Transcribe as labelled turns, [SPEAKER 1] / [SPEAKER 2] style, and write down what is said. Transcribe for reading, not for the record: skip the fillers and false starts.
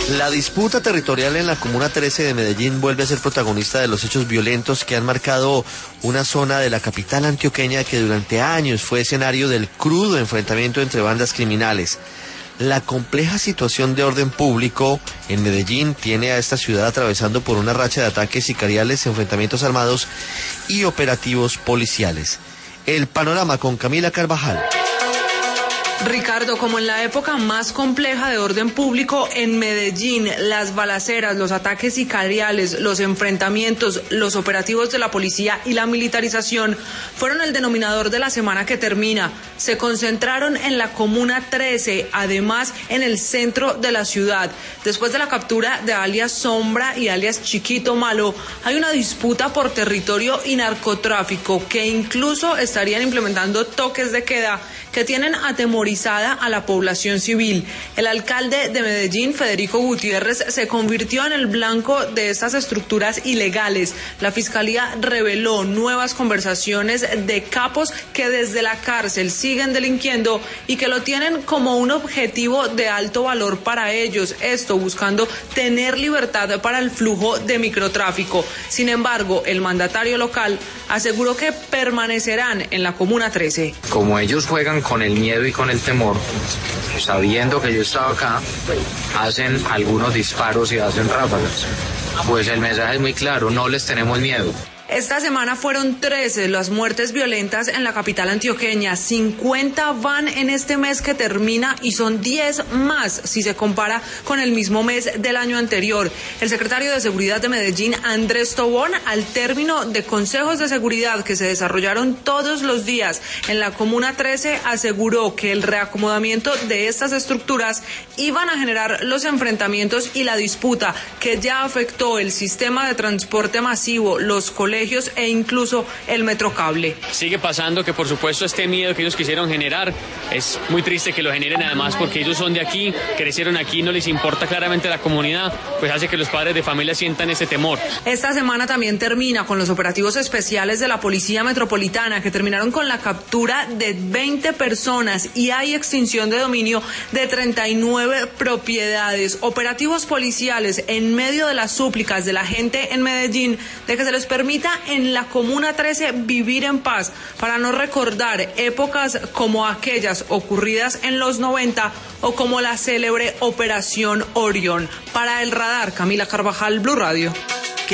[SPEAKER 1] La disputa territorial en la Comuna 13 de Medellín vuelve a ser protagonista de los hechos violentos que han marcado una zona de la capital antioqueña que durante años fue escenario del crudo enfrentamiento entre bandas criminales. La compleja situación de orden público en Medellín tiene a esta ciudad atravesando por una racha de ataques sicariales, enfrentamientos armados y operativos policiales. El panorama con Camila Carvajal.
[SPEAKER 2] Ricardo, como en la época más compleja de orden público en Medellín, las balaceras, los ataques sicariales, los enfrentamientos, los operativos de la policía y la militarización fueron el denominador de la semana que termina. Se concentraron en la Comuna 13, además en el centro de la ciudad. Después de la captura de alias Sombra y alias Chiquito Malo, hay una disputa por territorio y narcotráfico que incluso estarían implementando toques de queda que tienen atemorizada a la población civil. El alcalde de Medellín, Federico Gutiérrez, se convirtió en el blanco de estas estructuras ilegales. La fiscalía reveló nuevas conversaciones de capos que desde la cárcel siguen delinquiendo y que lo tienen como un objetivo de alto valor para ellos, esto buscando tener libertad para el flujo de microtráfico. Sin embargo, el mandatario local aseguró que permanecerán en la Comuna 13.
[SPEAKER 3] Como ellos juegan con el miedo y con el temor, sabiendo que yo estaba acá, hacen algunos disparos y hacen ráfagas. Pues el mensaje es muy claro, no les tenemos miedo.
[SPEAKER 2] Esta semana fueron 13 las muertes violentas en la capital antioqueña, 50 van en este mes que termina y son 10 más si se compara con el mismo mes del año anterior. El secretario de Seguridad de Medellín, Andrés Tobón, al término de consejos de seguridad que se desarrollaron todos los días en la Comuna 13, aseguró que el reacomodamiento de estas estructuras iban a generar los enfrentamientos y la disputa que ya afectó el sistema de transporte masivo, los colegios e incluso el metrocable.
[SPEAKER 4] Sigue pasando que por supuesto este miedo que ellos quisieron generar es muy triste que lo generen, además porque ellos son de aquí, crecieron aquí, no les importa claramente la comunidad, pues hace que los padres de familia sientan ese temor.
[SPEAKER 2] Esta semana también termina con los operativos especiales de la Policía Metropolitana que terminaron con la captura de 20 personas y hay extinción de dominio de 39 propiedades. Operativos policiales en medio de las súplicas de la gente en Medellín de que se les permita en la Comuna 13 vivir en paz para no recordar épocas como aquellas ocurridas en los 90 o como la célebre Operación Orión. Para El Radar, Camila Carvajal, Blue Radio.